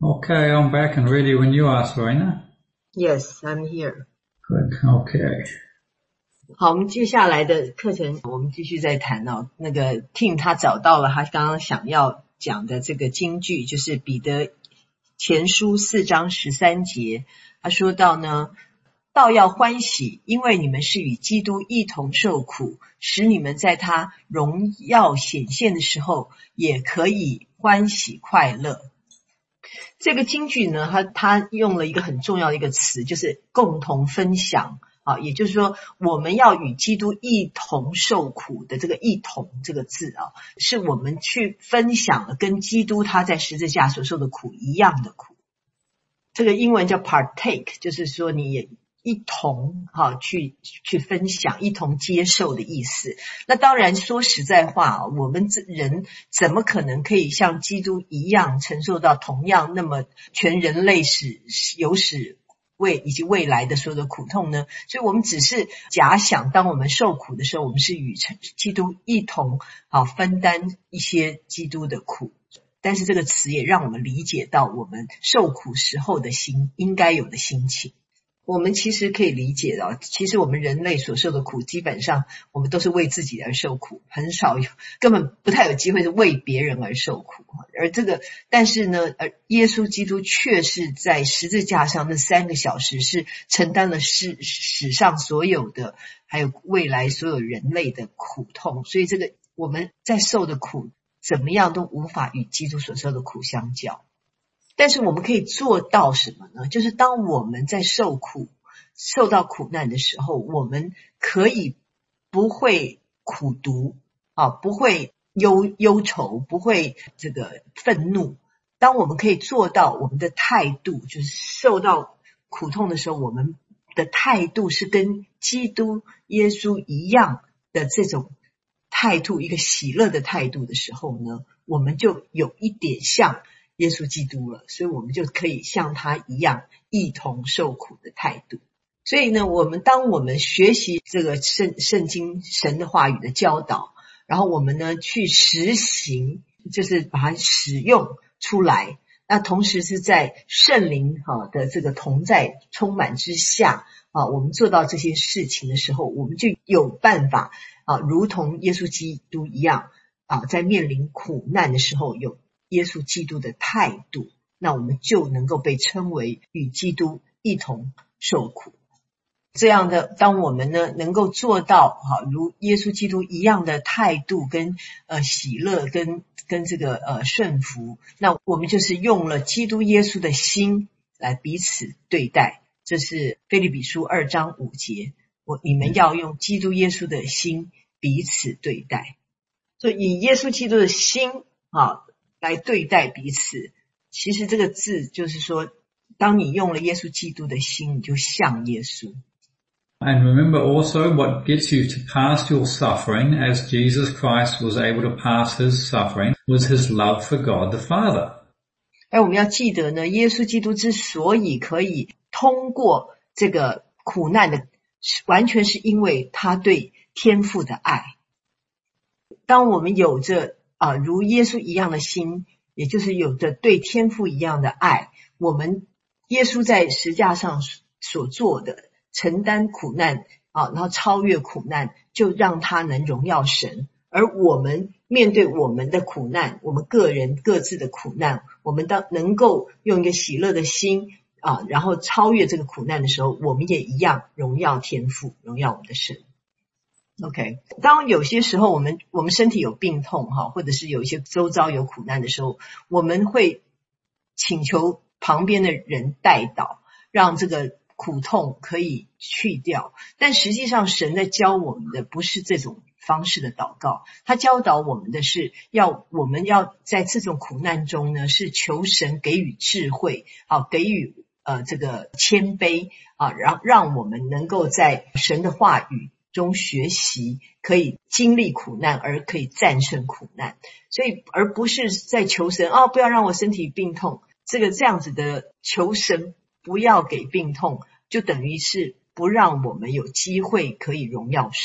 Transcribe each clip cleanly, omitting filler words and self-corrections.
Okay, I'm back and ready when you are, Serena. Yes, I'm here. Good, okay. 好，我们接下来的课程，我们继续再谈哦。那个 Tim 他找到了他刚刚想要讲的这个金句，就是彼得前书4章13节，他说到呢，倒要欢喜，因为你们是与基督一同受苦，使你们在他荣耀显现的时候，也可以欢喜快乐。这个金句呢，他用了一个很重要的一个词，就是共同分享啊，也就是说我们要与基督一同受苦的这个一同这个字啊，是我们去分享了跟基督他在十字架所受的苦一样的苦。这个英文叫 partake， 就是说你也一同去分享，一同接受的意思。那当然说实在话，我们人怎么可能可以像基督一样承受到同样那么全人类有史以及未来的所有的苦痛呢？所以我们只是假想，当我们受苦的时候，我们是与基督一同分担一些基督的苦。但是这个词也让我们理解到我们受苦时候的应该有的心情。我们其实可以理解到，其实我们人类所受的苦，基本上我们都是为自己而受苦，很少根本不太有机会是为别人而受苦。但是呢，耶稣基督却是在十字架上那3个小时是承担了史上所有的，还有未来所有人类的苦痛，所以这个我们在受的苦怎么样都无法与基督所受的苦相较。但是我们可以做到什么呢？就是当我们在受到苦难的时候，我们可以不会苦毒不会忧愁，不会这个愤怒。当我们可以做到我们的态度，就是受到苦痛的时候，我们的态度是跟基督耶稣一样的这种态度，一个喜乐的态度的时候呢，我们就有一点像耶稣基督了，所以我们就可以像他一样一同受苦的态度。所以呢，当我们学习这个圣经神的话语的教导，然后我们呢去实行，就是把它使用出来，那同时是在圣灵的这个同在充满之下我们做到这些事情的时候，我们就有办法如同耶稣基督一样在面临苦难的时候有耶稣基督的态度，那我们就能够被称为与基督一同受苦。这样的，当我们呢能够做到如耶稣基督一样的态度跟喜乐跟这个顺服，那我们就是用了基督耶稣的心来彼此对待。这是腓立比书2章5节，你们要用基督耶稣的心彼此对待。所以以耶稣基督的心来对待彼此，其实这个字就是说，当你用了耶稣基督的心，你就像耶稣。 And remember also what gets you to pass your suffering, as Jesus Christ was able to pass his suffering, was his love for God the Father. 我们要记得呢，耶稣基督之所以可以通过这个苦难的，完全是因为他对天父的爱。当我们有着如耶稣一样的心，也就是有着对天父一样的爱，我们耶稣在十字架上所做的承担苦难然后超越苦难，就让他能荣耀神。而我们面对我们的苦难，我们个人各自的苦难，我们能够用一个喜乐的心然后超越这个苦难的时候，我们也一样荣耀天父，荣耀我们的神。OK， 当有些时候我们身体有病痛或者是有一些周遭有苦难的时候，我们会请求旁边的人代祷，让这个苦痛可以去掉。但实际上神在教我们的不是这种方式的祷告，他教导我们的是我们要在这种苦难中呢，是求神给予智慧给予这个谦卑让我们能够在神的话语中学习，可以经历苦难而可以战胜苦难。所以而不是在求神不要让我身体病痛，这样子的求神不要给病痛，就等于是不让我们有机会可以荣耀神。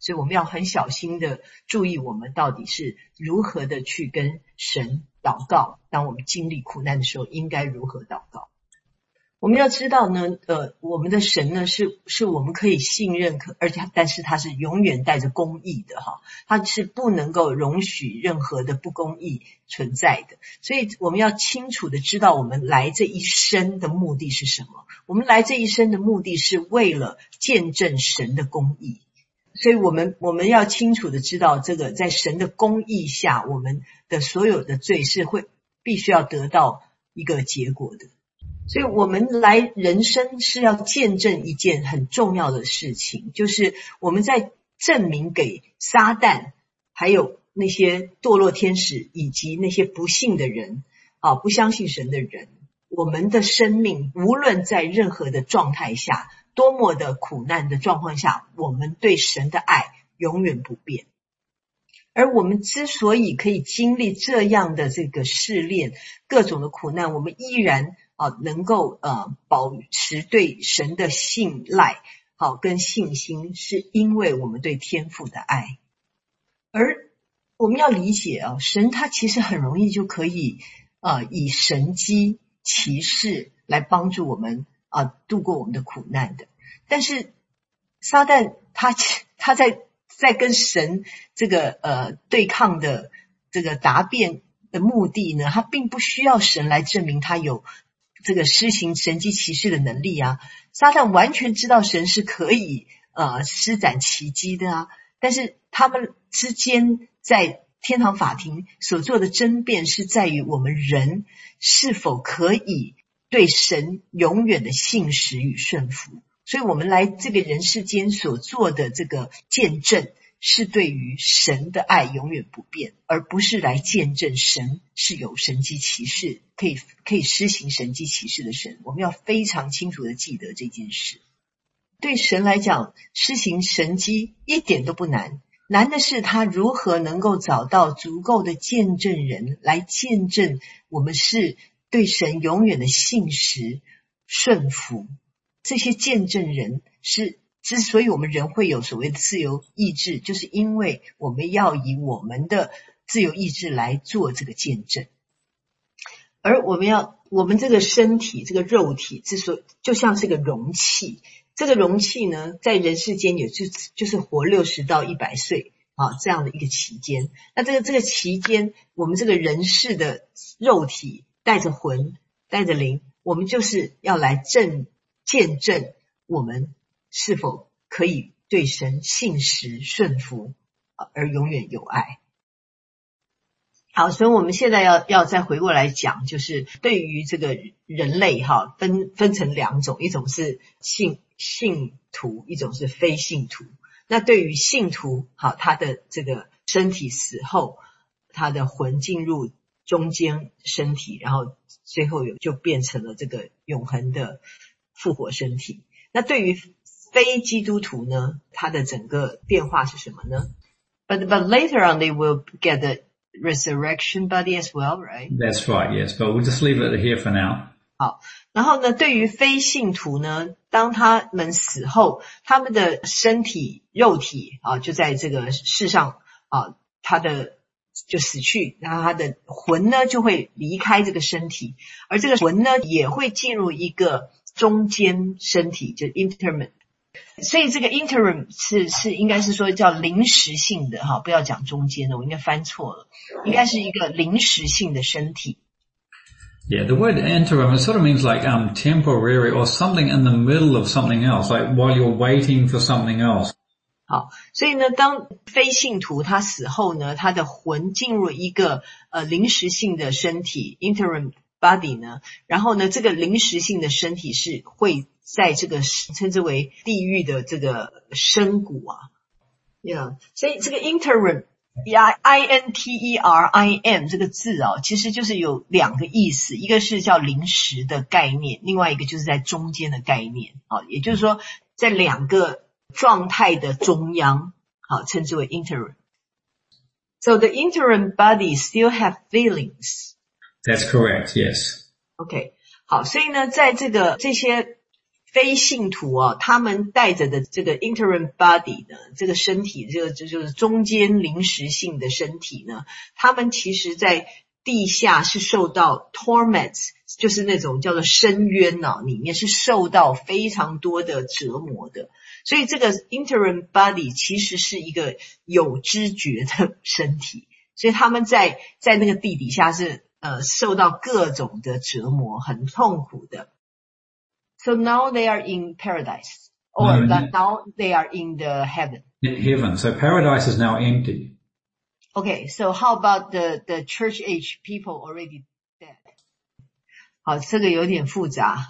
所以我们要很小心的注意我们到底是如何的去跟神祷告，当我们经历苦难的时候应该如何祷告。我们要知道呢，我们的神呢是我们可以信任，但是他是永远带着公义的哈，他是不能够容许任何的不公义存在的。所以我们要清楚的知道我们来这一生的目的是什么。我们来这一生的目的是为了见证神的公义。所以我们要清楚的知道，这个在神的公义下，我们的所有的罪是必须要得到一个结果的。所以我们来人生是要见证一件很重要的事情，就是我们在证明给撒旦还有那些堕落天使以及那些不信的人不相信神的人，我们的生命无论在任何的状态下，多么的苦难的状况下，我们对神的爱永远不变。而我们之所以可以经历这样的这个试炼，各种的苦难，我们依然能够保持对神的信赖跟信心，是因为我们对天父的爱。而我们要理解神他其实很容易就可以以神机奇事来帮助我们度过我们的苦难的。但是撒旦他在跟神这个对抗的这个答辩的目的呢，他并不需要神来证明他有这个施行神迹奇事的能力啊。撒旦完全知道神是可以施展奇迹的但是他们之间在天堂法庭所做的争辩是在于我们人是否可以对神永远的信实与顺服。所以我们来这个人世间所做的这个见证，是对于神的爱永远不变，而不是来见证神是有神迹奇事，可以施行神迹奇事的神。我们要非常清楚的记得这件事。对神来讲，施行神迹一点都不难，难的是他如何能够找到足够的见证人来见证我们是对神永远的信实顺服。这些见证人之所以我们人会有所谓的自由意志，就是因为我们要以我们的自由意志来做这个见证。而我们这个身体这个肉体就像是个容器，这个容器呢在人世间也就是活60到100岁这样的一个期间。那这个期间，我们这个人世的肉体带着魂带着灵，我们就是要来见证我们是否可以对神信实顺服而永远有爱。好，所以我们现在要再回过来讲，就是对于这个人类分成两种，一种是信徒，一种是非信徒。那对于信徒他的这个身体死后，他的魂进入中间身体，然后最后就变成了这个永恒的复活身体。那对于非基督徒呢，他的整个变化是什么呢？ But later on they will get the resurrection body as well, right? That's right, yes. But we'll just leave it here for now. 好，然后呢，对于非信徒呢，当他们死后，他们的身体肉体就在这个世上他的就死去，然后他的魂呢就会离开这个身体，而这个魂呢也会进入一个中间身体，就是 interim。 所以这个 interim 是应该是说叫临时性的不要讲中间的，我应该翻错了，应该是一个临时性的身体。 Yeah, the word interim, it sort of means like temporary or something in the middle of something else, like while you're waiting for something else. 好，所以呢，当非信徒他死后呢，他的魂进入一个临时性的身体 interim body 呢，然后呢，这个临时性的身体是会在这个称之为地狱的这个深谷所以这个 interim interim 这个字其实就是有两个意思，一个是叫临时的概念，另外一个就是在中间的概念也就是说在两个状态的中央称之为 interim。 So the interim body still have feelings. That's correct, yes. OK, 好，所以呢在这些非信徒他们带着的这个 interim body 呢，这个身体，这就是中间临时性的身体呢，他们其实在地下是受到 torments， 就是那种叫做深渊里面是受到非常多的折磨的。所以这个 interim body 其实是一个有知觉的身体，所以他们在那个地底下是受到各种的折磨，很痛苦的。So now they are in paradise, or now they are in the heaven. Heaven. So paradise is now empty. Okay, so how about the church age people already dead? 好，这个有点复杂。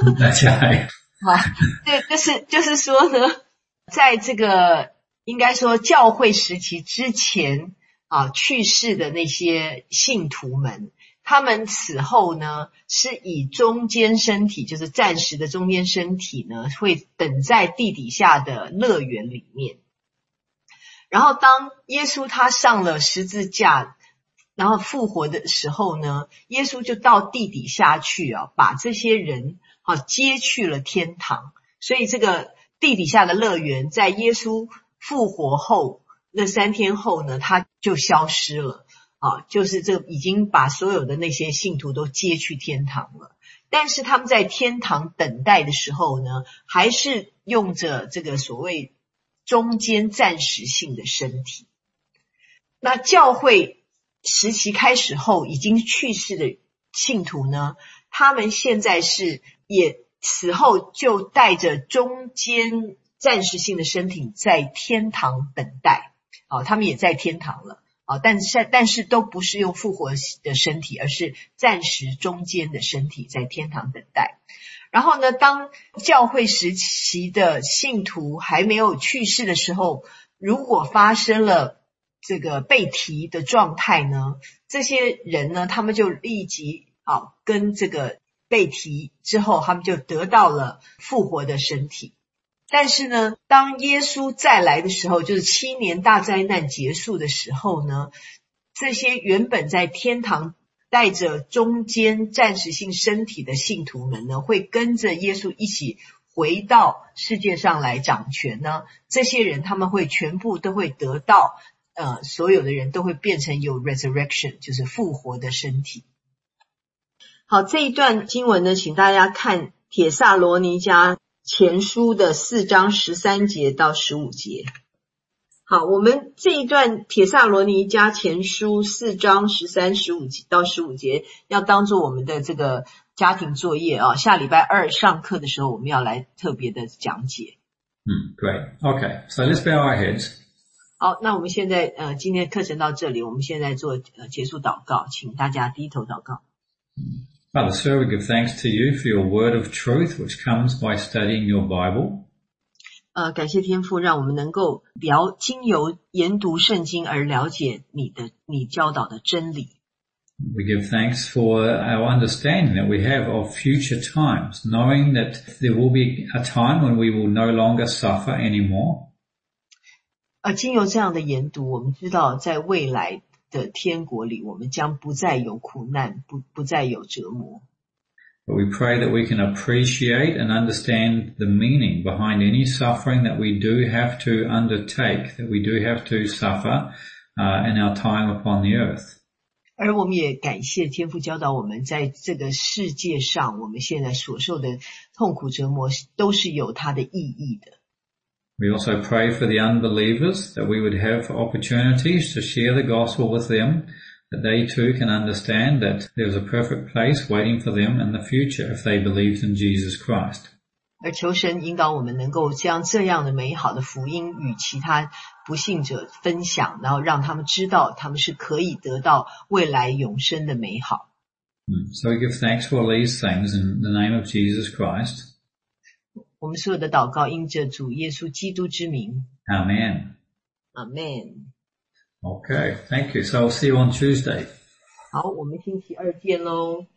Okay. 好，就是说呢，在这个应该说教会时期之前去世的那些信徒们，他们此后呢是以中间身体，就是暂时的中间身体呢，会等在地底下的乐园里面。然后当耶稣他上了十字架，然后复活的时候呢，耶稣就到地底下去把这些人接去了天堂。所以这个地底下的乐园在耶稣复活后那3天后呢，它就消失了就是这已经把所有的那些信徒都接去天堂了。但是他们在天堂等待的时候呢，还是用着这个所谓中间暂时性的身体。那教会时期开始后已经去世的信徒呢，他们现在是也死后就带着中间暂时性的身体在天堂等待他们也在天堂了但是都不是用复活的身体，而是暂时中间的身体在天堂等待。然后呢，当教会时期的信徒还没有去世的时候，如果发生了这个被提的状态呢，这些人呢，他们就立即跟这个被提之后，他们就得到了复活的身体。但是呢，当耶稣再来的时候，就是7年大灾难结束的时候呢，这些原本在天堂带着中间暂时性身体的信徒们呢，会跟着耶稣一起回到世界上来掌权呢。这些人他们会全部都会得到所有的人都会变成有 resurrection， 就是复活的身体。好，这一段经文呢，请大家看帖撒罗尼迦前书的4章13节到15节。好，我们这一段帖撒罗尼迦前书4章13、15到15节要当做我们的这个家庭作业下礼拜二上课的时候我们要来特别的讲解。 Great. Okay, so let's bow our heads. 好，那我们现在今天课程到这里，我们现在做结束祷告，请大家低头祷告。 Father, sir, we give thanks to you for your word of truth, which comes by studying your Bible. 感谢天父，让我们能够经由研读圣经而了解你教导的真理。 We give thanks for our understanding that we have of future times, knowing that there will be a time when we will no longer suffer anymore. 经由这样的研读，我们知道在未来的天国里，我们将不再有苦难，不再有折磨。 But we pray that we can appreciate and understand the meaning behind any suffering that we do have to undertake, that we do have to suffer in our time upon the earth. 而我们也感谢天父教导我们，在这个世界上，我们现在所受的痛苦折磨都是有它的意义的。 We also pray for the unbelievers, that we would have opportunities to share the gospel with them, that they too can understand that there's a perfect place waiting for them in the future if they believed in Jesus Christ. 而求神引导我们能够将这样的美好的福音与其他不信者分享，然后让他们知道他们是可以得到未来永生的美好。 So we give thanks for all these things in the name of Jesus Christ. 我们所有的祷告因着主耶稣基督之名。 Amen. Amen. Okay, thank you. So I'll see you on Tuesday. 好，我们星期二见咯。